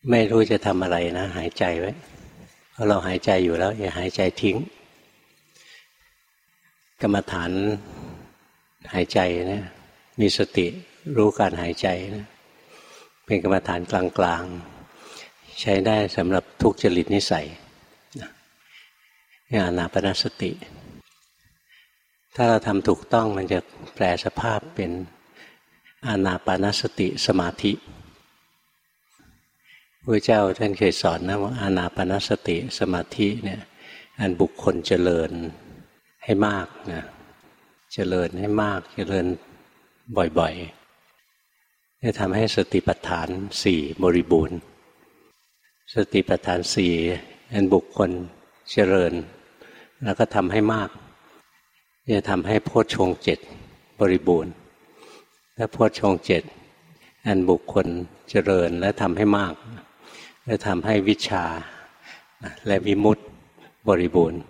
ไม่รู้จะทำอะไรนะหายใจไว้เพราะเราหายใจอยู่แล้วอย่าหายใจทิ้งกรรมฐานหายใจเนี่ยมีสติรู้การหายใจนะเป็นกรรมฐานกลางๆใช้ได้สำหรับทุกจริตนิสัยนี่อานาปานสติถ้าเราทำถูกต้องมันจะแปลสภาพเป็นอานาปานสติสมาธิพระเจ้าท่านเคยสอนนะว่าอานาปานสติสมาธิเนี่ยอันบุคคลเจริญให้มากนะเจริญให้มากเจริญบ่อยๆจะทำให้สติปัฏฐานสี่บริบูรณ์สติปัฏฐานสี่อันบุคคลเจริญแล้วก็ทำให้มากจะทำให้โพชฌงค์เจ็ดบริบูรณ์และโพชฌงค์เจ็ดอันบุคคลเจริญและทำให้มากและทำให้วิชชาและวิมุตติบริบูรณ์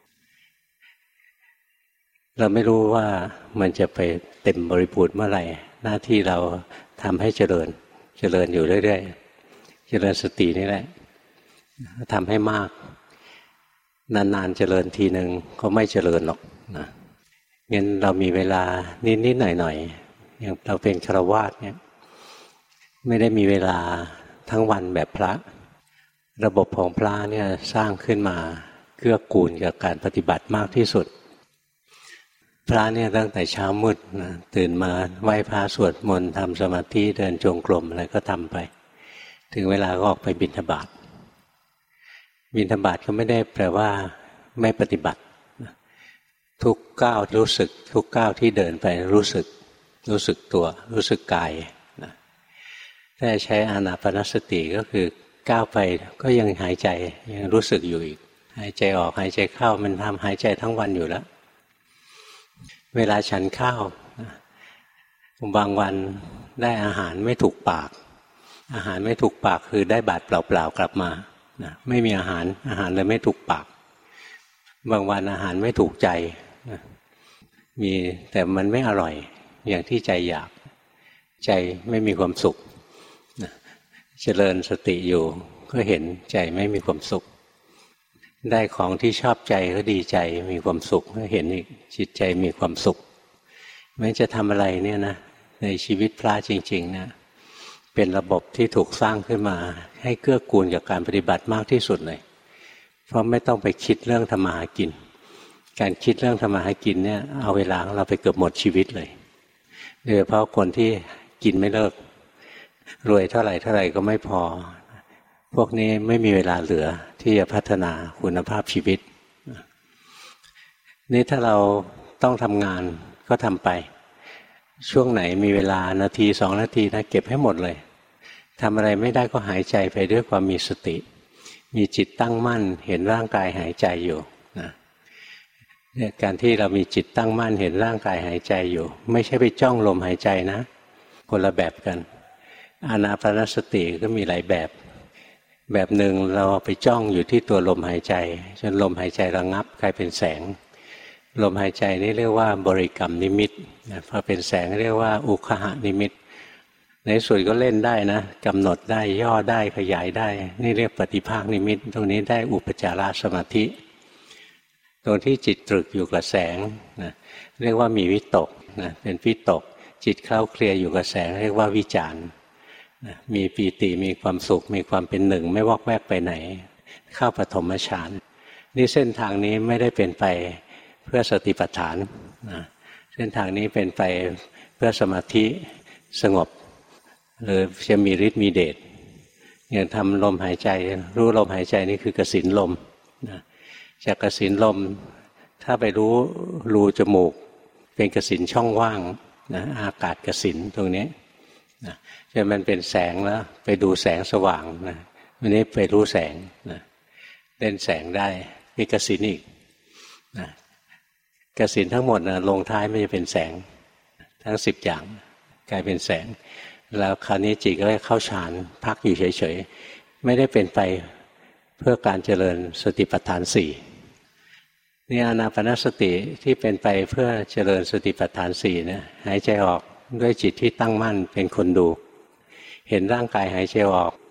เราไม่รู้ว่ามันจะไปเต็มบริบูรณ์เมื่อไหร่หน้าที่เราทำให้เจริญอยู่เรื่อยๆเจริญสตินี่แหละทำให้มากนานๆเจริญทีหนึ่งก็ไม่เจริญหรอกนะงั้นเรามีเวลานิดๆหน่อยๆอย่างเราเป็นฆราวาสเนี่ยไม่ได้มีเวลาทั้งวันแบบพระระบบของพระเนี่ยสร้างขึ้นมาเกื้อกูลกับการปฏิบัติมากที่สุดพระเนี่ยตั้งแต่เช้ามืดนะตื่นมาไหว้พระสวดมนต์ทำสมาธิเดินจงกรมอะไรก็ทำไปถึงเวลาก็ออกไปบิณฑบาตบิณฑบาตก็ไม่ได้แปลว่าไม่ปฏิบัติทุกก้าวรู้สึกทุกก้าวที่เดินไปรู้สึกตัวรู้สึกกายนะถ้าใช้อานาปานสติก็คือก้าวไปก็ยังหายใจยังรู้สึกอยู่อีกหายใจออกหายใจเข้ามันทำหายใจทั้งวันอยู่แล้วเวลาฉันข้าวบางวันได้อาหารไม่ถูกปากอาหารไม่ถูกปากคือได้บาตรเปล่าๆกลับมานะไม่มีอาหารเลยไม่ถูกปากบางวันอาหารไม่ถูกใจนะมีแต่มันไม่อร่อยอย่างที่ใจอยากใจไม่มีความสุขนะเจริญสติอยู่ก็เห็นใจไม่มีความสุขได้ของที่ชอบใจก็ดีใจมีความสุขก็เห็นอีกจิตใจมีความสุขแม้จะทำอะไรเนี่ยนะในชีวิตพระจริงๆนะเป็นระบบที่ถูกสร้างขึ้นมาให้เกื้อกูลกับการปฏิบัติมากที่สุดเลยเพราะไม่ต้องไปคิดเรื่องทำมาหากินการคิดเรื่องทำมาหากินเนี่ยเอาเวลาของเราไปเกือบหมดชีวิตเลยโดยเฉพาะคนที่กินไม่เลิกรวยเท่าไหร่ก็ไม่พอพวกนี้ไม่มีเวลาเหลือที่จะพัฒนาคุณภาพชีวิตนี่ถ้าเราต้องทำงานก็ทำไปช่วงไหนมีเวลานาที2 นาทีนะเก็บให้หมดเลยทำอะไรไม่ได้ก็หายใจไปด้วยความมีสติมีจิตตั้งมั่นเห็นร่างกายหายใจอยู่นะการที่เรามีจิตตั้งมั่นเห็นร่างกายหายใจอยู่ไม่ใช่ไปจ้องลมหายใจนะคนละแบบกันอานาปานสติก็มีหลายแบบหนึ่งเราไปจ้องอยู่ที่ตัวลมหายใจจนลมหายใจระงับกลายเป็นแสงลมหายใจนี่เรียกว่าบริกรรมนิมิตพอเป็นแสงเรียกว่าอุคหนิมิตในส่วนก็เล่นได้นะกำหนดได้ย่อได้ขยายได้นี่เรียกปฏิภาคนิมิตตรงนี้ได้อุปจารสมาธิตรงที่จิตตรึกอยู่กับแสงนะเรียกว่ามีวิตกนะเป็นวิตกจิตเคล้าเคลียอยู่กับแสงเรียกว่าวิจารณ์มีปีติมีความสุขมีความเป็นหนึ่งไม่วอกแวกไปไหนเข้าปฐมฌานนี่เส้นทางนี้ไม่ได้เป็นไปเพื่อสติปัฏฐานนะเส้นทางนี้เป็นไปเพื่อสมาธิสงบหรือจะมีฤทธิ์มีเดชอย่างทำลมหายใจรู้ลมหายใจนี่คือกสิณลมนะจากกสิณลมถ้าไปรู้รูจมูกเป็นกสิณช่องว่างนะอากาศกสิณตรงนี้นะจะมันเป็นแสงแล้วไปดูแสงสว่างนะวันนี้ไปรู้แสงนะเล่นแสงได้มีกสิณอีกนะกสิณทั้งหมดนะลงท้ายไม่จะเป็นแสงทั้ง10อย่างกลายเป็นแสงแล้วคราวนี้จิตก็เข้าฌานพักอยู่เฉยๆไม่ได้เป็นไปเพื่อการเจริญสติปัฏฐาน4นี่อานาปานสติที่เป็นไปเพื่อเจริญสติปัฏฐาน4เนี่ยหายใจออกด้วยจิตที่ตั้งมั่นเป็นคนดูเห็นร่างกายหายใจออก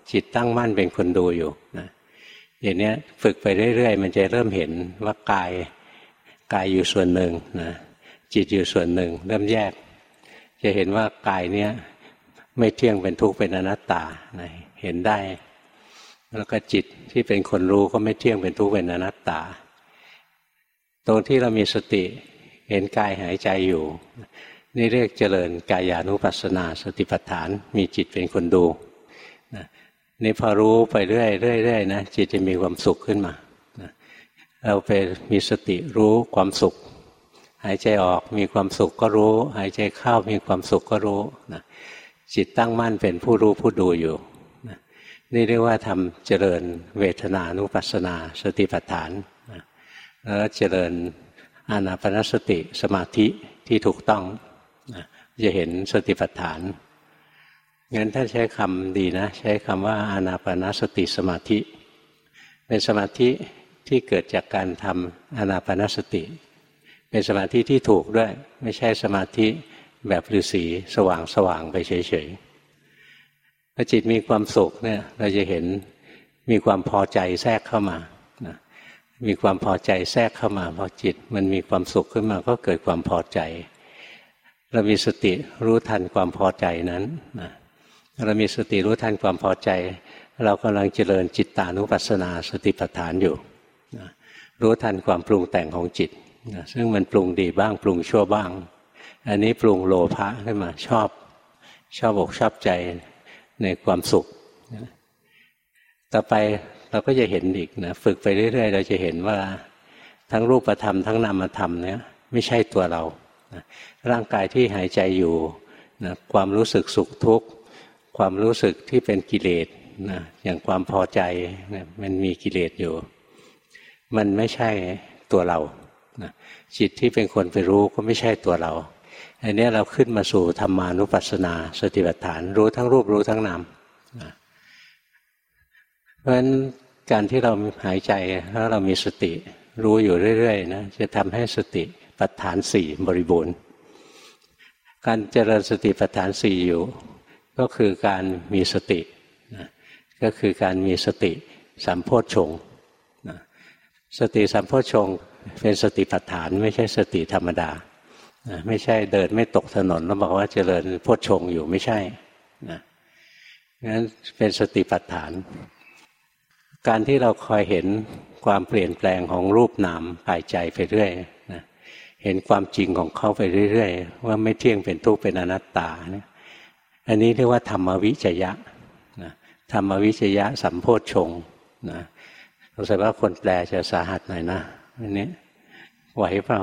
จิตตั้งมั่นเป็นคนดูอยู่นะอย่างนี้ฝึกไปเรื่อยๆมันจะเริ่มเห็นว่ากายอยู่ส่วนหนึ่งนะจิตอยู่ส่วนหนึ่งเริ่มแยกจะเห็นว่ากายเนี้ยไม่เที่ยงเป็นทุกข์เป็นอนัตตานะเห็นได้แล้วก็จิตที่เป็นคนรู้ก็ไม่เที่ยงเป็นทุกข์เป็นอนัตตาตรงที่เรามีสติเห็นกายหายใจอยู่นี่เรียกเจริญกายานุปัสสนาสติปัฏฐานมีจิตเป็นคนดูนะนี่พอรู้ไปเรื่อยๆนะจิตจะมีความสุขขึ้นมานะเราไปมีสติรู้ความสุขหายใจออกมีความสุขก็รู้หายใจเข้ามีความสุขก็รู้นะจิตตั้งมั่นเป็นผู้รู้ผู้ดูอยู่นะนี่เรียกว่าทำเจริญเวทนานุปัสสนาสติปัฏฐานนะแล้วเจริญอานาปานสติสมาธิที่ถูกต้องนะจะเห็นสติปัฏฐานงั้นถ้าใช้คำดีนะใช้คำว่าอานาปานสติสมาธิเป็นสมาธิที่เกิดจากการทำอานาปานสติเป็นสมาธิที่ถูกด้วยไม่ใช่สมาธิแบบฤาษีสว่างไปเฉยๆพอจิตมีความสุขเนี่ยเราจะเห็นมีความพอใจแทรกเข้ามานะมีความพอใจแทรกเข้ามาพอจิตมันมีความสุขขึ้นมาก็เกิดความพอใจเรามีสติรู้ทันความพอใจนั้นนะเรามีสติรู้ทันความพอใจเรากำลังเจริญจิตตานุปัสสนาสติปัฏฐานอยู่นะรู้ทันความปรุงแต่งของจิตนะซึ่งมันปรุงดีบ้างปรุงชั่วบ้างอันนี้ปรุงโลภะขึ้นมาชอบอกชอบใจในความสุขนะต่อไปเราก็จะเห็นอีกนะฝึกไปเรื่อยๆเราจะเห็นว่าทั้งรูปธรรมทั้งนามธรรมเนี่ยไม่ใช่ตัวเรานะร่างกายที่หายใจอยู่นะความรู้สึกสุขทุกข์ความรู้สึกที่เป็นกิเลสนะอย่างความพอใจนะมันมีกิเลสอยู่มันไม่ใช่ตัวเรานะจิตที่เป็นคนไปรู้ก็ไม่ใช่ตัวเราอันนี้เราขึ้นมาสู่ธรรมานุปัสสนาสติปัฏฐานรู้ทั้งรูปรู้ทั้งนามนะเพราะฉะนั้นการที่เราหายใจแล้วเรามีสติรู้อยู่เรื่อยๆนะจะทำให้สติปัฏฐานสี่บริบูรณ์การเจริญสติปัฏฐานสี่อยู่ก็คือการมีสตินะก็คือการมีสติสัมโพชฌงค์นะสติสัมโพชฌงค์เป็นสติปัฏฐานไม่ใช่สติธรรมดานะไม่ใช่เดินไม่ตกถนนแล้วบอกว่าเจริญโพชฌงค์อยู่ไม่ใช่นะงั้นเป็นสติปัฏฐานการที่เราคอยเห็นความเปลี่ยนแปลงของรูปนามกายใจไปเรื่อยนะเห็นความจริงของเขาไปเรื่อยๆว่าไม่เที่ยงเป็นทุกข์เป็นอนัตตาเนี่ยอันนี้เรียกว่าธรรมวิจยะนะธรรมวิจยะสัมโพชฌงค์นะรู้สึกว่าคนแปลจะสาหัสหน่อยนะอันนี้ไหวเปล่า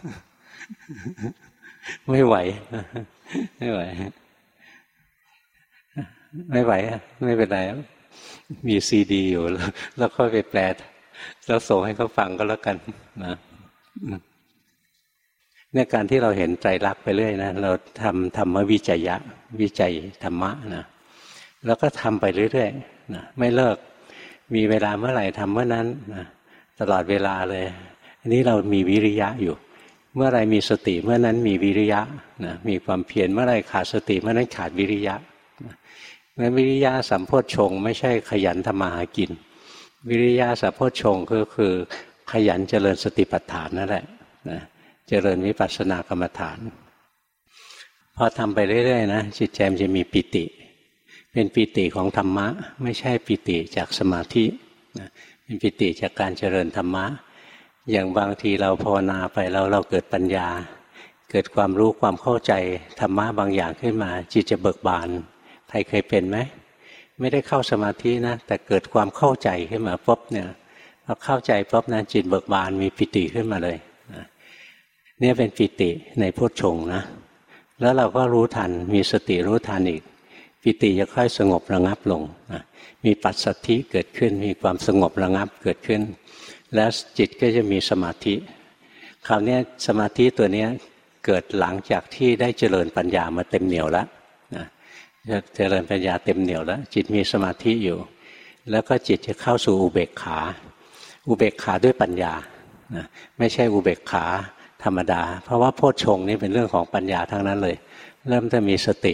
ไม่ไหวไม่ไหวไม่ไหวไม่เป็นไรมีซีดีอยู่แล้วค่อยไปแปลแล้วส่งให้เขาฟังก็แล้วกันนะเนี่ยการที่เราเห็นไตรลักษณ์ไปเรื่อยนะเราทำธรรมวิจยะวิจัยธรรมะนะแล้วก็ทำไปเรื่อยๆนะไม่เลิกมีเวลาเมื่อไหร่ทำเมื่อนั้นนะตลอดเวลาเลยอันนี้เรามีวิริยะอยู่เมื่อไรมีสติเมื่อนั้นมีวิริยะนะมีความเพียรเมื่อไรขาดสติเมื่อนั้นขาดวิริยะงั้นวิริยะสัมโพชฌงค์ไม่ใช่ขยันทำมาหากินวิริยะสัมโพชฌงค์ก็คือขยันเจริญสติปัฏฐานนั่นแหละนะเจริญวิปัสสนากรรมฐานพอทำไปเรื่อยๆนะจิตใจมันจะมีปิติเป็นปิติของธรรมะไม่ใช่ปิติจากสมาธินะเป็นปิติจากการเจริญธรรมะอย่างบางทีเราภาวนาไปแล้วเราเกิดปัญญาเกิดความรู้ความเข้าใจธรรมะบางอย่างขึ้นมาจิตจะเบิกบานใครเคยเป็นไหมไม่ได้เข้าสมาธินะแต่เกิดความเข้าใจขึ้นมาปุ๊บเนี่ยพอเข้าใจปุ๊บนะจิตเบิกบานมีปิติขึ้นมาเลยนะเนี่ยเป็นปิติในโพชฌงค์นะแล้วเราก็รู้ทันมีสติรู้ทันอีกปิติจะค่อยสงบระงับลงนะมีปัสสัทธิเกิดขึ้นมีความสงบระงับเกิดขึ้นแล้วจิตก็จะมีสมาธิคราวนี้สมาธิตัวนี้เกิดหลังจากที่ได้เจริญปัญญามาเต็มเหนียวแล้วนะเจริญปัญญาเต็มเหนียวแล้วจิตมีสมาธิอยู่แล้วก็จิตจะเข้าสู่อุเบกขาอุเบกขาด้วยปัญญานะไม่ใช่อุเบกขาธรรมดาเพราะว่าโพชฌงค์นี่เป็นเรื่องของปัญญาทั้งนั้นเลยเริ่มจะมีสติ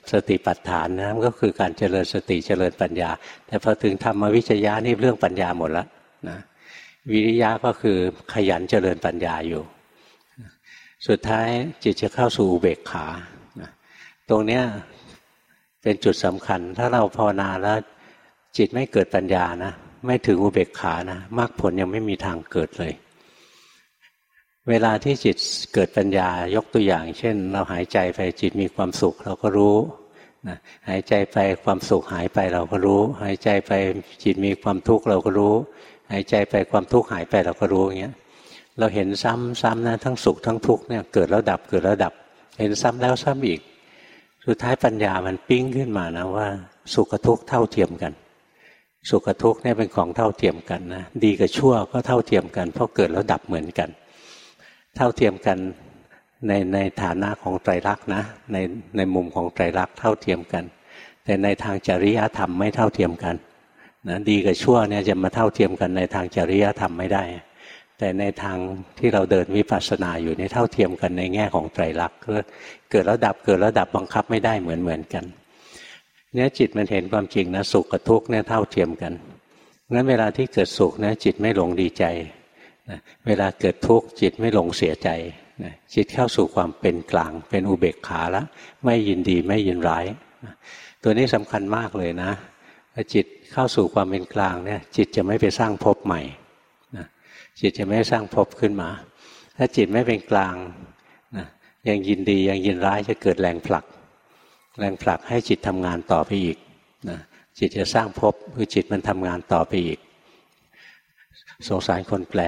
สติปัฏฐานนะก็คือการเจริญสติเจริญปัญญาแต่พอถึงธรรมวิจยะนี่เรื่องปัญญาหมดแล้วนะวิริยะก็คือขยันเจริญปัญญาอยู่สุดท้ายจิตจะเข้าสู่อุเบกขานะตรงเนี้ยเป็นจุดสำคัญถ้าเราภาวนาแล้วจิตไม่เกิดปัญญานะไม่ถึงอุเบกขานะมรรคผลยังไม่มีทางเกิดเลยเวลาที่จิตเกิดปัญญายกตัวอย่างเช่นเราหายใจไปจิตมีความสุขเราก็รู้นะหายใจไปความสุขหายไปเราก็รู้หายใจไปจิตมีความทุกข์เราก็รู้หายใจไปความทุกข์หายไปเราก็รู้อย่างเงี้ยเราเห็นซ้ำๆนะทั้งสุขทั้งทุกข์เนี่ยเกิดแล้วดับเกิดแล้วดับเห็นซ้ำแล้วซ้ำอีกสุดท้ายปัญญามันปิ้งขึ้นมานะว่าสุขกับทุกข์เท่าเทียมกันสุขกับทุกข์เนี่ยเป็นของเท่าเทียมกันนะดีกับชั่วก็เท่าเทียมกันเพราะเกิดแล้วดับเหมือนกันเท่าเทียมกันในฐานะของไตรลักษณ์นะในมุมของไตรลักษณ์เท่าเทียมกันแต่ในทางจริยธรรมไม่เท่าเทียมกันนะดีกับชั่วเนี่ยจะมาเท่าเทียมกันในทางจริยธรรมไม่ได้แต่ในทางที่เราเดินวิปัสสนาอยู่ในเท่าเทียมกันในแง่ของไตรลักษณ์เกิดแล้วดับเกิดแล้วดับบังคับไม่ได้เหมือนกันเนี่ยจิตมันเห็นความจริงนะสุขกับทุกข์เนี่ยเท่าเทียมกันงั้นเวลาที่เกิดสุขนะจิตไม่หลงดีใจนะเวลาเกิดทุกข์จิตไม่หลงเสียใจนะจิตเข้าสู่ความเป็นกลางเป็นอุเบกขาแล้วไม่ยินดีไม่ยินร้ายนะตัวนี้สำคัญมากเลยนะถ้าจิตเข้าสู่ความเป็นกลางเนี่ยจิตจะไม่ไปสร้างภพใหม่นะจิตจะไม่สร้างภพขึ้นมาถ้าจิตไม่เป็นกลางนะยังยินดียังยินร้ายจะเกิดแรงผลักให้จิตทำงานต่อไปอีกนะจิตจะสร้างภพคือจิตมันทำงานต่อไปอีกสงสารคนแปล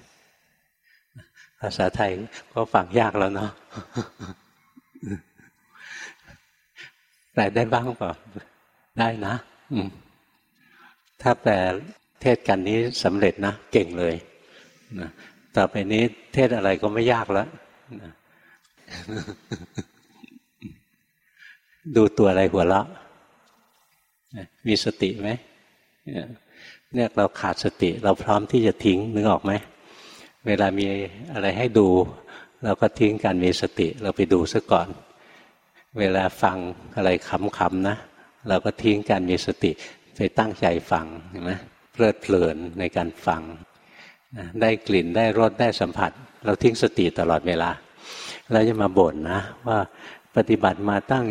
ภาษาไทยก็ฟังยากแล้วเนาะแปลได้บ้างเปล่าได้นะถ้าแปลเทศกันนี้สำเร็จนะเก่งเลยนะต่อไปนี้เทศอะไรก็ไม่ยากแล้วนะดูตัวอะไรหัวเราะมีสติไหมเนี่ยเราขาดสติเราพร้อมที่จะทิ้งนึกออกไหมเวลามีอะไรให้ดูเราก็ทิ้งการมีสติเราไปดูซะก่อนเวลาฟังอะไรขำๆนะเราก็ทิ้งการมีสติไปตั้งใจฟังเห็นไหมเพลิดเพลินในการฟังได้กลิ่นได้รสได้สัมผัสเราทิ้งสติตลอดเวลาเราจะมาบ่นนะว่าปฏิบัติมาตั้ง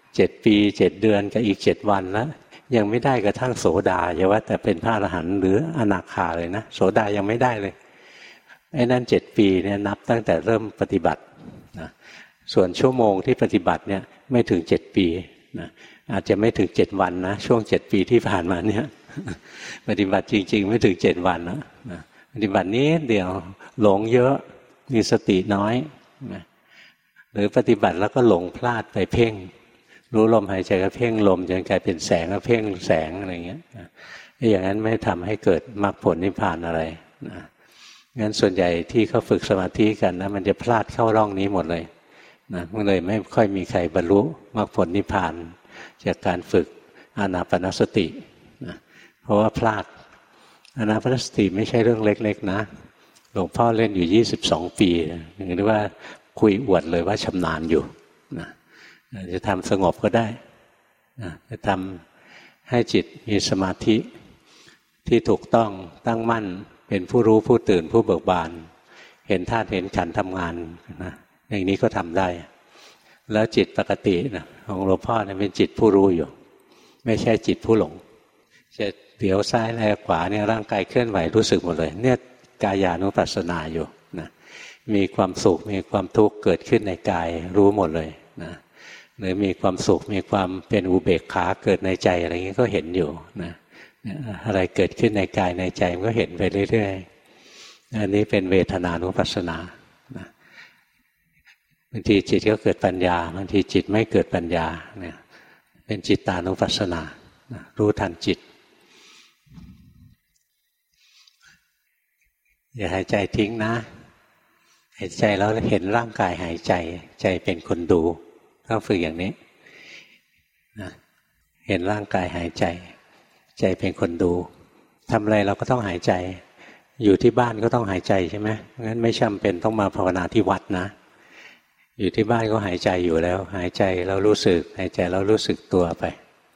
7 ปี7 เดือนกับอีก7 วันแล้วยังไม่ได้กระทั่งโสดาอย่าว่าแต่เป็นพระอรหันต์หรืออนาคาเลยนะโสดายังไม่ได้เลยไอ้นั่น7 ปีเนี่ยนับตั้งแต่เริ่มปฏิบัตินะส่วนชั่วโมงที่ปฏิบัติเนี่ยไม่ถึง7 ปีนะอาจจะไม่ถึง7 วันนะช่วง7 ปีที่ผ่านมาเนี่ยปฏิบัติจริงๆไม่ถึง7 วันนะปฏิบัตินี้เดียวหลงเยอะมีสติน้อยนะหรือปฏิบัติแล้วก็หลงพลาดไปเพ่งรู้ลมหายใจก็เพ่งลมจนกลายเป็นแสงก็เพ่งแสงอะไรอย่างเงี้ยอย่างนั้นไม่ทำให้เกิดมรรคผลนิพพานอะไรนะงั้นส่วนใหญ่ที่เขาฝึกสมาธิกันนะมันจะพลาดเข้าร่องนี้หมดเลยนะมันเลยไม่ค่อยมีใครบรรลุมรรคผลนิพพานจากการฝึกอานาปานสตินะเพราะว่าพลาดอานาปานสติไม่ใช่เรื่องเล็กๆนะหลวงพ่อเล่นอยู่22 ปีหรือว่าคุยอวดเลยว่าชำนาญอยู่นะจะทำสงบก็ได้จะทำให้จิตมีสมาธิที่ถูกต้องตั้งมั่นเป็นผู้รู้ผู้ตื่นผู้เบิกบานเห็นธาตุเห็นขันธ์ทำงานนะอย่างนี้ก็ทำได้แล้วจิตปกตินะของหลวงพ่อเนี่ยเป็นจิตผู้รู้อยู่ไม่ใช่จิตผู้หลงจะเดี๋ยวซ้ายแลขวาเนี่ยร่างกายเคลื่อนไหวรู้สึกหมดเลยเนี่ยกายานุปัสสนาอยู่นะมีความสุขมีความทุกข์เกิดขึ้นในกายรู้หมดเลยนะหรือมีความสุขมีความเป็นอุเบกขาเกิดในใจอะไรอย่างนี้ก็เห็นอยู่นะอะไรเกิดขึ้นในกายในใจมันก็เห็นไปเรื่อยๆอันนี้เป็นเวทนานุปัสสนานะบางทีจิตก็เกิดปัญญาบางทีจิตไม่เกิดปัญญาเนี่ยเป็นจิตตานุปัสสนานะรู้ทันจิตอย่าหายใจทิ้งนะหายใจแล้วเห็นร่างกายหายใจใจเป็นคนดูต้องฝึกอย่างนี้นะเห็นร่างกายหายใจใจเป็นคนดูทำอะไรเราก็ต้องหายใจอยู่ที่บ้านก็ต้องหายใจใช่ไหมงั้นไม่จำเป็นต้องมาภาวนาที่วัดนะอยู่ที่บ้านก็หายใจอยู่แล้วหายใจแล้วรู้สึกหายใจแล้วรู้สึกตัวไป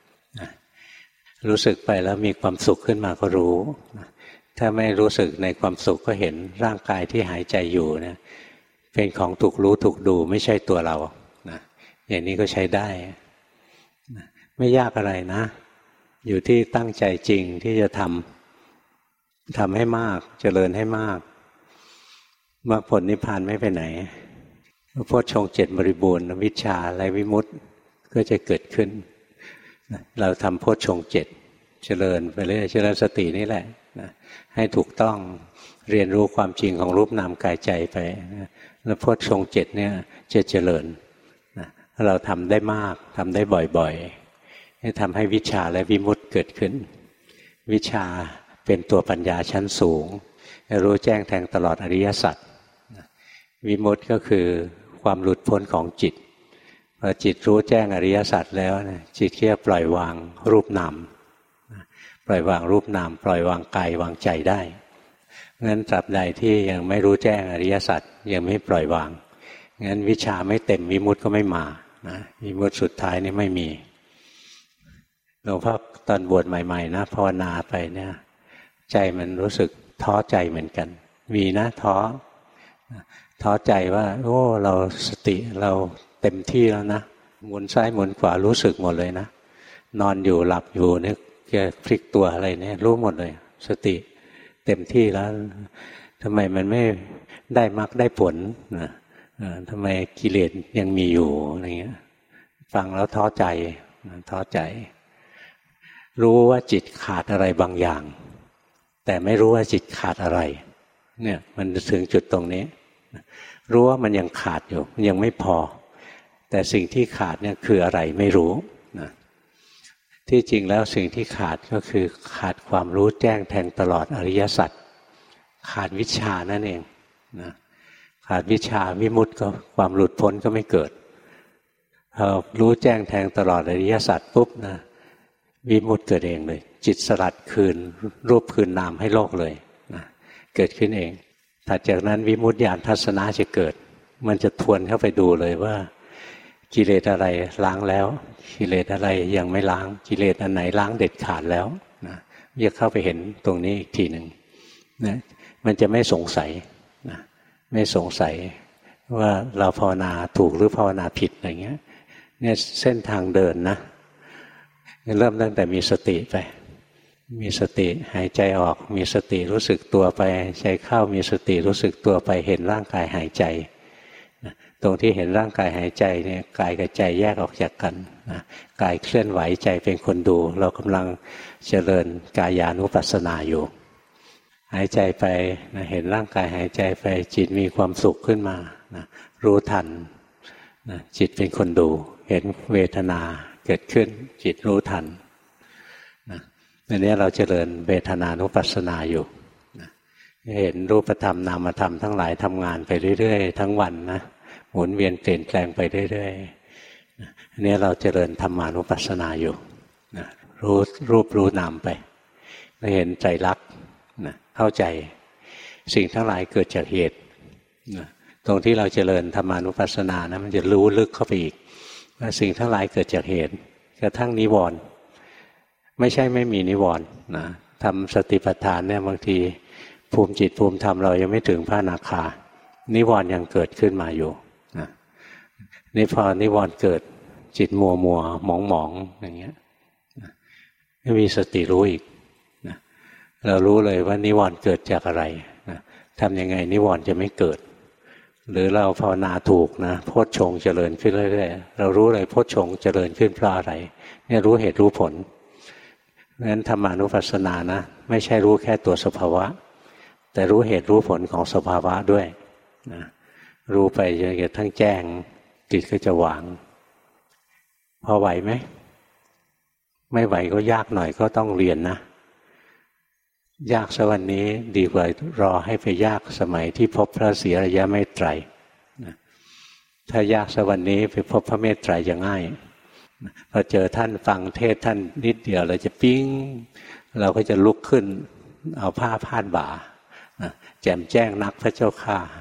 รู้สึกไปแล้วมีความสุขขึ้นมาก็รู้ถ้าไม่รู้สึกในความสุขก็เห็นร่างกายที่หายใจอยู่เนี่ยเป็นของถูกรู้ถูกดูไม่ใช่ตัวเรานะอย่างนี้ก็ใช้ได้ไม่ยากอะไรนะอยู่ที่ตั้งใจจริงที่จะทำให้มากเจริญให้มากมรรคผลนิพพานไม่ไปไหนโพชฌงค์เจ็ดบริบูรณ์วิชชาและวิมุตติก็จะเกิดขึ้นเราทำโพชฌงค์เจ็ดเจริญไปเรื่อยเจริญสตินี่แหละให้ถูกต้องเรียนรู้ความจริงของรูปนามกายใจไปแล้วโพชฌงค์เจ็ดเนี่ยจะเจริญเราทำได้มากทำได้บ่อยๆให้ทำให้วิชชาและวิมุตติเกิดขึ้นวิชชาเป็นตัวปัญญาชั้นสูงรู้แจ้งแทงตลอดอริยสัจวิมุตติก็คือความหลุดพ้นของจิตพอจิตรู้แจ้งอริยสัจแล้วจิตก็ปล่อยวางรูปนามปล่อยวางรูปนามปล่อยวางกายวางใจได้งั้นตราบใดที่ยังไม่รู้แจ้งอริยสัจยังไม่ปล่อยวางงั้นวิชาไม่เต็มวิมุตติก็ไม่มาวิมุตติสุดท้ายนี่ไม่มีหลวงพ่อตอนบวชใหม่ๆนะภาวนาไปเนี่ยใจมันรู้สึกท้อใจเหมือนกันมีนะท้อใจว่าโอ้เราสติเราเต็มที่แล้วนะหมุนซ้ายหมุนขวารู้สึกหมดเลยนะนอนอยู่หลับอยู่เนี่ยจะพลิกตัวอะไรเนี่ยรู้หมดเลยสติเต็มที่แล้วทำไมมันไม่ได้มรรคได้ผลนะทำไมกิเลสยังมีอยู่อะไรเงี้ยฟังแล้วท้อใจรู้ว่าจิตขาดอะไรบางอย่างแต่ไม่รู้ว่าจิตขาดอะไรเนี่ยมันถึงจุดตรงนี้รู้ว่ามันยังขาดอยู่ยังไม่พอแต่สิ่งที่ขาดเนี่ยคืออะไรไม่รู้นะที่จริงแล้วสิ่งที่ขาดก็คือขาดความรู้แจ้งแทงตลอดอริยสัจขาดวิชานั่นเองนะขาดวิชาวิมุตติก็ความหลุดพ้นก็ไม่เกิดพอรู้แจ้งแทงตลอดอริยสัจปุ๊บนะวิมุตติเกิดเองเลยจิตสลัดคืนรูปคืนนามให้โลกเลยนะเกิดขึ้นเองถัดจากนั้นวิมุตติญาณทัศนะจะเกิดมันจะทวนเข้าไปดูเลยว่ากิเลสอะไรล้างแล้วกิเลสอะไรยังไม่ล้างกิเลสอันไหนล้างเด็ดขาดแล้วนะจะเข้าไปเห็นตรงนี้อีกทีหนึ่งนะมันจะไม่สงสัยนะไม่สงสัยว่าเราภาวนาถูกหรือภาวนาผิดอะไรเงี้ยเนี่ยเส้นทางเดินนะเริ่มตั้งแต่มีสติไปมีสติหายใจออกมีสติรู้สึกตัวไปใจเข้ามีสติรู้สึกตัวไปเห็นร่างกายหายใจตรงที่เห็นร่างกายหายใจเนี่ยกายกับใจแยกออกจากกันกายเคลื่อนไหวใจเป็นคนดูเรากำลังเจริญกายานุปัสสนาอยู่หายใจไปเห็นร่างกายหายใจไปจิตมีความสุขขึ้นมารู้ทันจิตเป็นคนดูเห็นเวทนาเกิดขึ้นจิตรู้ทันอันนี้เราเจริญเวทนานุปัสสนาอยู่เห็นรูปธรรมนามธรรมทั้งหลายทำงานไปเรื่อยๆทั้งวันนะหมุนเวียนเปลี่ยนแปลงไปเรื่อยๆอันนี้เราเจริญธรรมานุปัสสนาอยู่รู้รูปรู้นามไปเราเห็นใจรักเข้าใจสิ่งทั้งหลายเกิดจากเหตุตรงที่เราเจริญธรรมานุปัสสนานะมันจะรู้ลึกเข้าไปอีกว่าสิ่งทั้งหลายเกิดจากเหตุกระทั่งนิวรณ์ไม่ใช่ไม่มีนิวรณ์นะทำสติปัฏฐานเนี่ยบางทีภูมิจิตภูมิธรรมเรายังไม่ถึงพระอนาคานิวรณ์ยังเกิดขึ้นมาอยู่นะนี่พอนิวรณ์เกิดจิตมัวหมองอย่างเงี้ยไม่มีสติรู้อีกนะเรารู้เลยว่านิวรณ์เกิดจากอะไรนะทำยังไงนิวรณ์จะไม่เกิดหรือเราภาวนาถูกนะโพชฌงค์เจริญขึ้นเรื่อยๆเรารู้เลยโพชฌงค์เจริญขึ้นเพราะอะไรเนี่ยรู้เหตุรู้ผลเพราะฉะนั้นธรรมานุปัสสนานะไม่ใช่รู้แค่ตัวสภาวะแต่รู้เหตุรู้ผลของสภาวะด้วยนะรู้ไปจนกระทั่งแจ้งจิตก็จะวางพอไหวไหมไม่ไหวก็ยากหน่อยก็ต้องเรียนนะยากสักวันนี้ดีกว่ารอให้ไปยากสมัยที่พบพระศรีอริยเมตไตรนะถ้ายากสักวันนี้ไปพบพระเมตไตรจะง่ายพอเจอท่านฟังเทศท่านนิดเดียวเราจะปิ๊งเราก็จะลุกขึ้นเอาผ้าพาดบ่าแจ่มแจ้งนักพระเจ้าข้า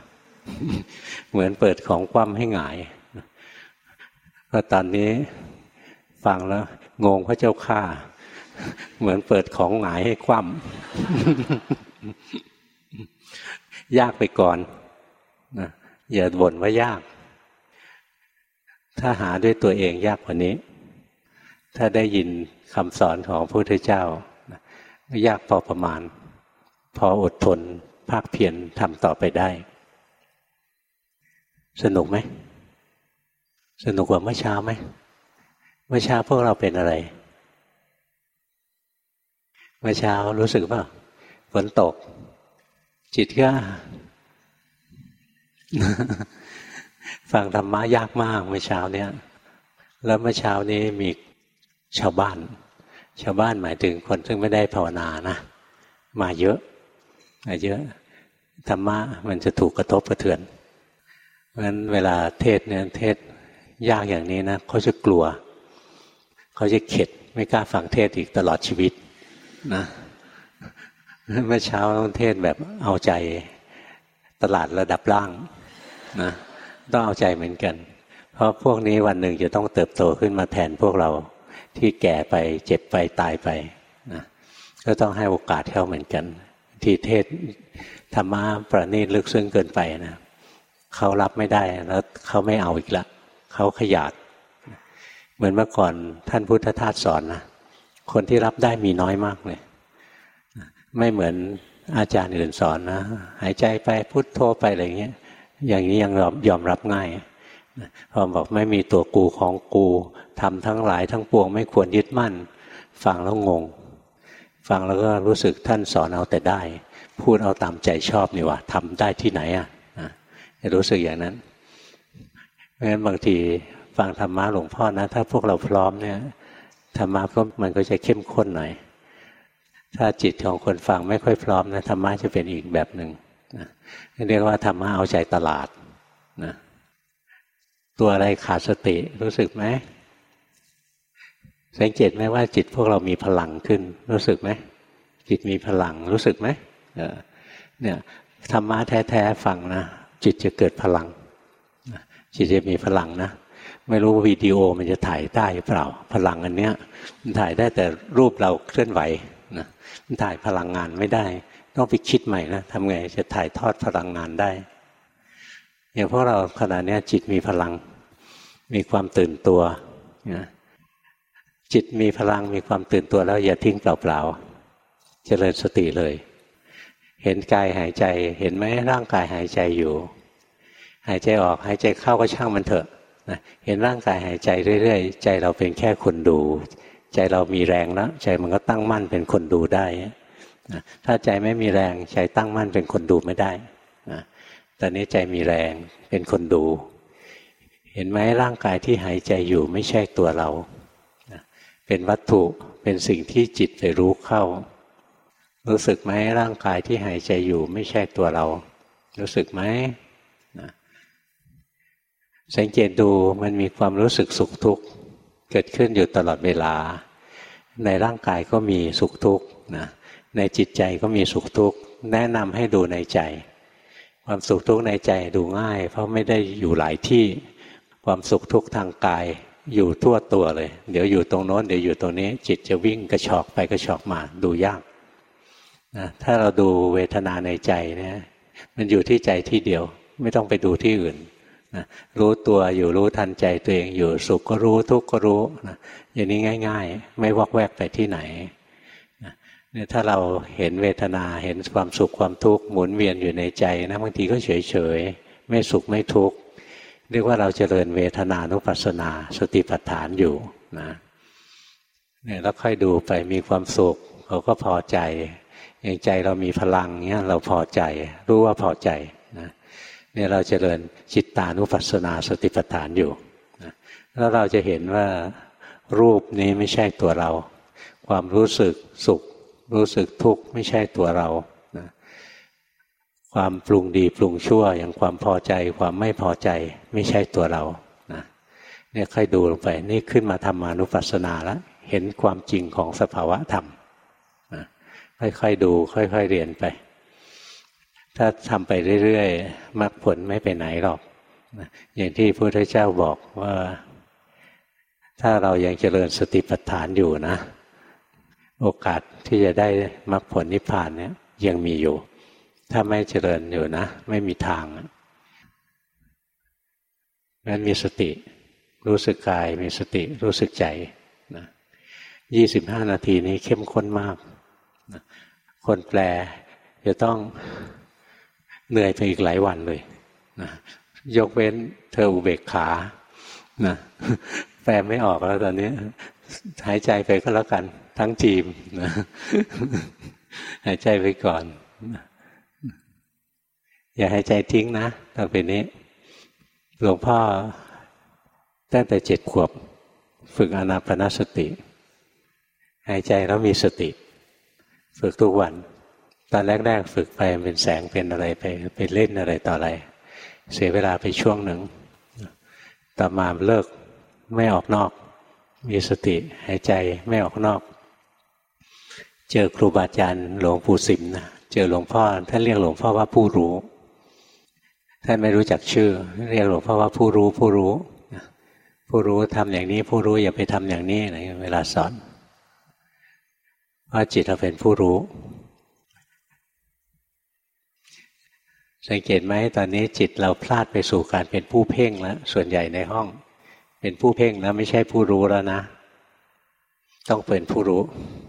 เหมือนเปิดของคว่ำให้หงายเพราะตอนนี้ฟังแล้วงงพระเจ้าข้าเหมือนเปิดของหงายให้คว่ำยากไปก่อนนะอย่าบ่นว่ายากถ้าหาด้วยตัวเองยากกว่านี้ถ้าได้ยินคำสอนของพระพุทธเจ้ายากพอประมาณพออดทนภาคเพียรทำต่อไปได้สนุกไหมสนุกกว่าเมื่อเช้าไหมเมื่อเช้าพวกเราเป็นอะไรเมื่อเช้ารู้สึกว่าฝนตกจิตก็ฟังธรรมะยากมากเมื่อเช้าเนี้ยแล้วเมื่อเช้านี้มีชาวบ้านหมายถึงคนซึ่งไม่ได้ภาวนานะมาเยอะธรรมะมันจะถูกกระทบกระเทือนเพราะฉะนั้นเวลาเทศเนี่ยเทศยากอย่างนี้นะเขาจะกลัวเขาจะเข็ดไม่กล้าฟังเทศอีกตลอดชีวิตนะเมื่อเช้าต้องเทศแบบเอาใจตลาดระดับล่างนะต้องเอาใจเหมือนกันเพราะพวกนี้วันหนึ่งจะต้องเติบโตขึ้นมาแทนพวกเราที่แก่ไปเจ็บไปตายไปนะก็ต้องให้โอกาสเขาเหมือนกันที่เทศธรรมะประณีตลึกซึ้งเกินไปนะเขารับไม่ได้แล้วเขาไม่เอาอีกละเขาขยาดเหมือนเมื่อก่อนท่านพุทธทาสสอนนะคนที่รับได้มีน้อยมากเลยไม่เหมือนอาจารย์อื่นสอนนะหายใจไปพุทโธไปอะไรเงี้ยอย่างนี้ยังยอมรับง่ายพอบอกไม่มีตัวกูของกูทำทั้งหลายทั้งปวงไม่ควรยึดมั่นฟังแล้วงงฟังแล้วก็รู้สึกท่านสอนเอาแต่ได้พูดเอาตามใจชอบนี่ว่าทำได้ที่ไหนรู้สึกอย่างนั้นเพราะฉะนั้นบางทีฟังธรรมะหลวงพ่อนะถ้าพวกเราพร้อมเนี่ยธรรมะมันก็จะเข้มข้นหน่อยถ้าจิตของคนฟังไม่ค่อยพร้อมนะธรรมะจะเป็นอีกแบบหนึ่งนะเรียกว่าธรรมะเอาใจตลาดนะตัวอะไรขาดสติรู้สึกไหมสังเกตไหมว่าจิตพวกเรามีพลังขึ้นรู้สึกไหมจิตมีพลังรู้สึกไหมเนี่ยธรรมะแท้ๆฟังนะจิตจะเกิดพลังจิตจะมีพลังนะไม่รู้วิดีโอมันจะถ่ายได้หรือเปล่าพลังอันเนี้ยมันถ่ายได้แต่รูปเราเคลื่อนไหวนะมันถ่ายพลังงานไม่ได้ต้องไปคิดใหม่นะทำไงจะถ่ายทอดพลังงานได้อย่างพวกเราขณะนี้จิตมีพลังมีความตื่นตัวนะจิตมีพลังมีความตื่นตัวแล้วอย่าทิ้งเปล่าๆเจริญสติเลยเห็นกายหายใจเห็นไหมร่างกายหายใจอยู่หายใจออกหายใจเข้าก็ช่างมันเถอะนะเห็นร่างกายหายใจเรื่อยๆใจเราเป็นแค่คนดูใจเรามีแรงแล้วใจมันก็ตั้งมั่นเป็นคนดูได้นะถ้าใจไม่มีแรงใจตั้งมั่นเป็นคนดูไม่ได้นะตอนนี้ใจมีแรงเป็นคนดูเห็นไหมร่างกายที่หายใจอยู่ไม่ใช่ตัวเรานะเป็นวัตถุเป็นสิ่งที่จิตไปรู้เข้ารู้สึกไหมร่างกายที่หายใจอยู่ไม่ใช่ตัวเรารู้สึกไหมนะสังเกตดูมันมีความรู้สึกสุขทุกข์เกิดขึ้นอยู่ตลอดเวลาในร่างกายก็มีสุขทุกข์นะในจิตใจก็มีสุขทุกข์แนะนำให้ดูในใจความสุขทุกข์ในใจดูง่ายเพราะไม่ได้อยู่หลายที่ความสุขทุกข์ทางกายอยู่ทั่วตัวเลยเดี๋ยวอยู่ตรงโน้นเดี๋ยวอยู่ตรงนี้จิตจะวิ่งกระชอกไปกระชอกมาดูยากนะถ้าเราดูเวทนาในใจเนี่ยมันอยู่ที่ใจที่เดียวไม่ต้องไปดูที่อื่นนะรู้ตัวอยู่รู้ทันใจตัวเองอยู่สุขก็รู้ทุกข์ก็รู้นะอย่างนี้ง่ายๆไม่วอกแวกไปที่ไหนนะเนี่ยถ้าเราเห็นเวทนาเห็นความสุขความทุกข์หมุนเวียนอยู่ในใจนะบางทีก็เฉยๆไม่สุขไม่ทุกข์เรียกว่าเราเจริญเวทนานุปัสสนาสติปัฏฐานอยู่นะเนี่ยแล้วค่อยดูไปมีความสุขเราก็พอใจอย่างใจเรามีพลังเนี่ยเราพอใจรู้ว่าพอใจนะเนี่ยเราเจริญจิตตานุปัสสนาสติปัฏฐานอยู่นะแล้วเราจะเห็นว่ารูปนี้ไม่ใช่ตัวเราความรู้สึกสุขรู้สึกทุกข์ไม่ใช่ตัวเรานะความปรุงดีปรุงชั่วอย่างความพอใจความไม่พอใจไม่ใช่ตัวเรานะเนี่ยค่อยดูลงไปนี่ขึ้นมาธรรมานุปัสสนาแล้วเห็นความจริงของสภาวะธรรมนะค่อยๆดูค่อยๆเรียนไปถ้าทำไปเรื่อยๆมรรคผลไม่ไปไหนหรอกอย่างที่พระพุทธเจ้าบอกว่าถ้าเรายังเจริญสติปัฏฐานอยู่นะโอกาสที่จะได้มรรคผลนิพพานเนี่ยยังมีอยู่ถ้าไม่เจริญอยู่นะไม่มีทางงั้นมีสติรู้สึกกายมีสติรู้สึกใจนะ25 นาทีนี้เข้มข้นมากนะคนแปลจะต้องเหนื่อยไปอีกหลายวันเลยนะยกเว้นเธออุเบกขานะแปลไม่ออกแล้วตอนนี้หายใจไปก็แล้วกันทั้งทีมนะหายใจไปก่อนอย่าหายใจทิ้งนะต่อไปนี้หลวงพ่อตั้งแต่7 ขวบฝึกอานาปานสติหายใจแล้วมีสติฝึกทุกวันตอนแรกๆฝึกไปเป็นแสงเป็นอะไรไปเล่นอะไรต่ออะไรเสียเวลาไปช่วงหนึ่งต่อมาเลิกไม่ออกนอกมีสติหายใจไม่ออกนอกเจอครูบาอาจารย์หลวงปู่สิมนะเจอหลวงพ่อท่านเรียกหลวงพ่อว่าผู้รู้ท่านไม่รู้จักชื่อเรียกหลวงพ่อว่าผู้รู้ผู้รู้ผู้รู้ทำอย่างนี้ผู้รู้อย่าไปทำอย่างนี้อะไรเวลาสอนเพราะจิตเราเป็นผู้รู้สังเกตไหมตอนนี้จิตเราพลาดไปสู่การเป็นผู้เพ่งแล้วส่วนใหญ่ในห้องเป็นผู้เพ่งแล้วไม่ใช่ผู้รู้แล้วนะต้องเป็นผู้รู้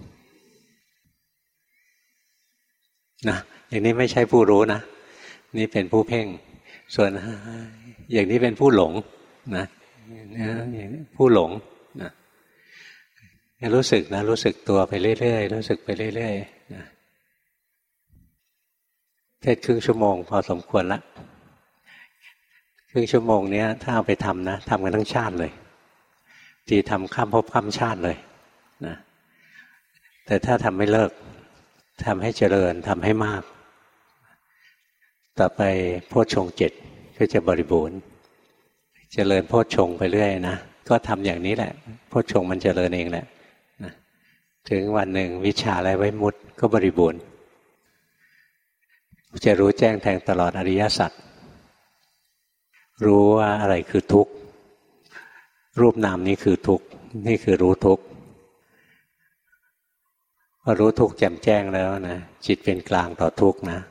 นะอย่างนี้ไม่ใช่ผู้รู้นะนี่เป็นผู้เพ่งส่วนอย่างนี้เป็นผู้หลงนะผู้หลงนะรู้สึกนะรู้สึกตัวไปเรื่อยๆรู้สึกไปเรื่อยๆนะเทศครึ่งชั่วโมงพอสมควรละครึ่งชั่วโมงนี้ถ้าเอาไปทำนะทำกันทั้งชาติเลยที่ทำข้ามภพข้ามชาติเลยนะแต่ถ้าทำไม่เลิกทำให้เจริญทำให้มากต่อไปโพชฌงค์ 7ก็จะบริบูรณ์เจริญโพชฌงค์ไปเรื่อยนะก็ทำอย่างนี้แหละโพชฌงค์มันเจริญเองแหละนะถึงวันหนึ่งวิชชาและวิมุตติก็บริบูรณ์จะรู้แจ้งแทงตลอดอริยสัจรู้ว่าอะไรคือทุกข์รูปนามนี้คือทุกข์นี่คือรู้ทุกข์พอรู้ทุกข์แจ่มแจ้งแล้วนะจิตเป็นกลางต่อทุกข์นะ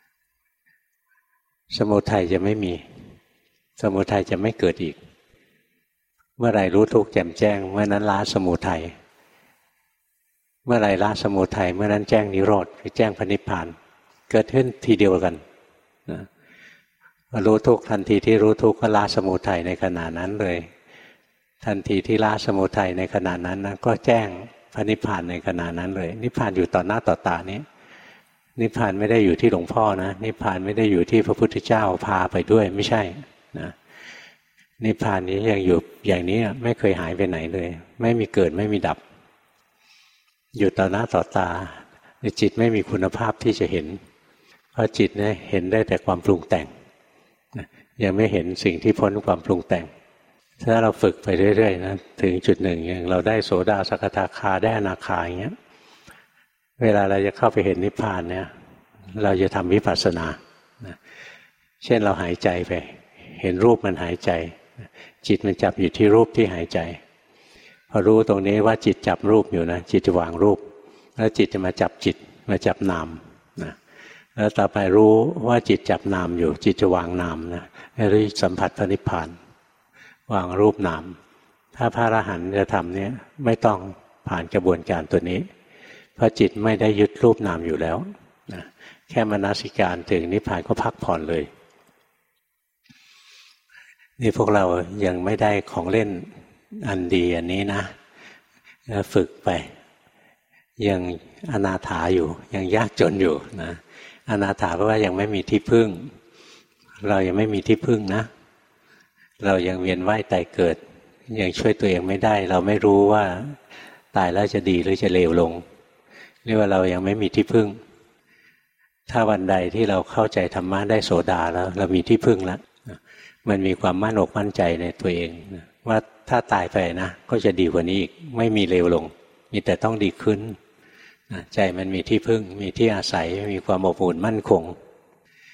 สมุทัยจะไม่มีสมุทัยจะไม่เกิดอีกเมื่อไหร่รู้ทุกข์แจ่มแจ้งเมื่อนั้นละสมุทัยเมื่อไหร่ละสมุทัยเมื่อนั้นแจ้งนิโรธคือแจ้งพระนิพพานเกิดขึ้นทีเดียวกันนะรู้ทุกข์ทันทีที่รู้ทุกข์ก็ละสมุทัยในขณะนั้นเลยทันทีที่ละสมุทัยในขณะนั้นนะก็แจ้งพระนิพพานในขณะนั้นเลยนิพพานอยู่ต่อหน้าต่อตานี้นิพพานไม่ได้อยู่ที่หลวงพ่อนะนิพพานไม่ได้อยู่ที่พระพุทธเจ้าพาไปด้วยไม่ใช่นะนิพพานนี้ยังอยู่อย่างนี้ไม่เคยหายไปไหนเลยไม่มีเกิดไม่มีดับอยู่ต่อหน้าต่อตาจิตไม่มีคุณภาพที่จะเห็นเพราะจิตเนี่ยเห็นได้แต่ความปรุงแต่งยังไม่เห็นสิ่งที่พ้นความปรุงแต่งถ้าเราฝึกไปเรื่อยๆนะถึงจุดหนึ่งอย่างเราได้โสดาสกทาคาได้อนาคาอย่างเงี้ยเวลาเราจะเข้าไปเห็นนิพพานเนี่ยเราจะทำวิปัสสนาเช่นเราหายใจไปเห็นรูปมันหายใจจิตมันจับอยู่ที่รูปที่หายใจพอรู้ตรงนี้ว่าจิตจับรูปอยู่นะจิตจะวางรูปแล้วจิตจะมาจับจิตมาจับนามนะแล้วต่อไปรู้ว่าจิตจับนามอยู่จิตจะวางนามนะให้รู้สัมผัสพระนิพพานวางรูปนามถ้าพระอรหันต์จะทำเนี่ยไม่ต้องผ่านกระบวนการตัวนี้เพราะจิตไม่ได้ยึดรูปนามอยู่แล้วนะแค่มนสิการถึงนิพพานก็พักผ่อนเลยนี่พวกเรายังไม่ได้ของเล่นอันดีอันนี้นะฝึกไปยังอนาถาอยู่ยังยากจนอยู่นะอนาถาเพราะว่ายังไม่มีที่พึ่งเรายังไม่มีที่พึ่งนะเรายังเวียนว่ายตายเกิดยังช่วยตัวเองไม่ได้เราไม่รู้ว่าตายแล้วจะดีหรือจะเลวลงเรียกว่าเรายังไม่มีที่พึ่งถ้าวันใดที่เราเข้าใจธรรมะได้โสดาแล้วเรามีที่พึ่งแล้วมันมีความมั่นอกมั่นใจในตัวเองว่าถ้าตายไปนะก็จะดีกว่านี้อีกไม่มีเลวลงมีแต่ต้องดีขึ้นใจมันมีที่พึ่งมีที่อาศัยมีความอบอุ่นมั่นคง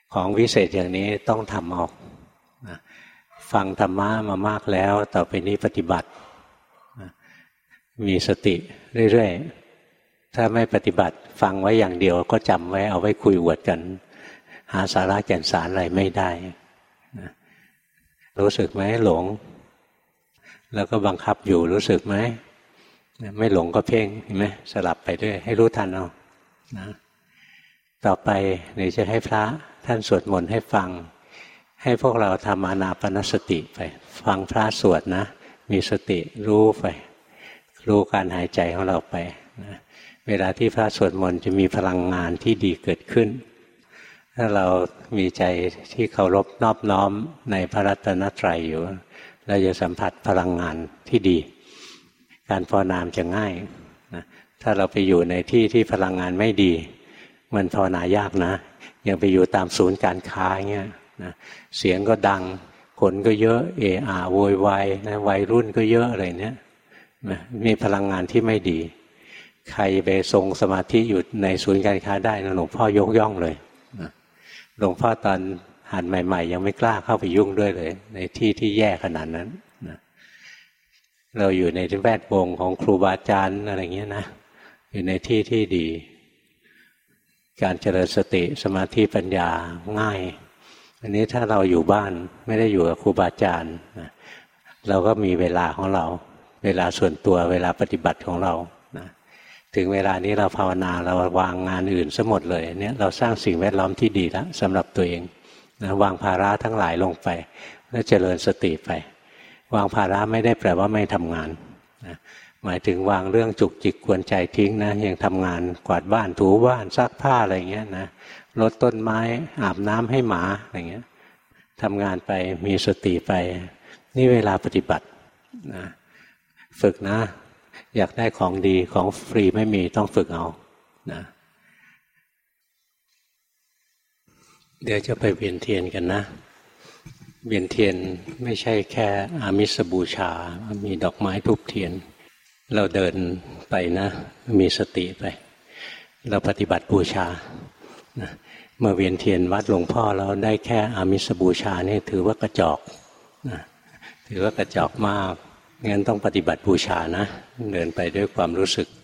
ของวิเศษอย่างนี้ต้องทำเอาฟังธรรมะมามากแล้วต่อไปนี้ปฏิบัติมีสติเรื่อยๆถ้าไม่ปฏิบัติฟังไว้อย่างเดียวก็จำไว้เอาไว้คุยอวดกันหาสาระแก่นสารอะไรไม่ได้รู้สึกไหมหลงแล้วก็บังคับอยู่รู้สึกไหมไม่หลงก็เพ่งเห็นไหมสลับไปด้วยให้รู้ทันเอานะต่อไปเดี๋ยวจะให้พระท่านสวดมนต์ให้ฟังให้พวกเราทำอานาปานสติไปฟังพระสวดนะมีสติรู้ไปรู้การหายใจของเราไปนะเวลาที่พระสวดมนต์จะมีพลังงานที่ดีเกิดขึ้นถ้าเรามีใจที่เคารพนอบน้อมในพระรัตนตรัยอยู่เราจะสัมผัสพลังงานที่ดีการภาวนามจะง่ายนะถ้าเราไปอยู่ในที่ที่พลังงานไม่ดีมันภาวนายากนะยังไปอยู่ตามศูนย์การค้าเงี้ยนะเสียงก็ดังคนก็เยอะเอะอะโวยวายนะวัยรุ่นก็เยอะอะไรเนี้ยนะมีพลังงานที่ไม่ดีใครไปทรงสมาธิอยู่ในศูนย์การค้าได้นะหลวงพ่อยกย่องเลยนะหลวงพ่อตอนหัดใหม่ๆยังไม่กล้าเข้าไปยุ่งด้วยเลยในที่ที่แย่ขนาดนั้นนะเราอยู่ในแวดวงของครูบาอาจารย์อะไรเงี้ยนะอยู่ในที่ที่ดีการเจริญสติสมาธิปัญญาง่ายอันนี้ถ้าเราอยู่บ้านไม่ได้อยู่กับครูบาอาจารย์นะเราก็มีเวลาของเราเวลาส่วนตัวเวลาปฏิบัติของเรานะถึงเวลานี้เราภาวนาเราวางงานอื่นซะหมดเลยเนี่ยเราสร้างสิ่งแวดล้อมที่ดีแล้วสำหรับตัวเองนะวางภาระทั้งหลายลงไปแล้วเจริญสติไปวางภาระไม่ได้แปลว่าไม่ทำงานนะหมายถึงวางเรื่องจุกจิกกวนใจทิ้งนะยังทำงานกวาดบ้านถูบ้านซักผ้าอะไรเงี้ยนะรดต้นไม้อาบน้ำให้หมาอะไรเงี้ยทำงานไปมีสติไปนี่เวลาปฏิบัตินะฝึกนะอยากได้ของดีของฟรีไม่มีต้องฝึกเอานะเดี๋ยวจะไปเวียนเทียนกันนะเวียนเทียนไม่ใช่แค่อามิสบูชามีดอกไม้ธูปเทียนเราเดินไปนะมีสติไปเราปฏิบัติบูชานะเมื่อเวียนเทียนวัดหลวงพ่อแล้วได้แค่อามิสบูชานี่ถือว่ากระจอกนะถือว่ากระจอกมากงั้นต้องปฏิบัติบูชานะเดินไปด้วยความรู้สึก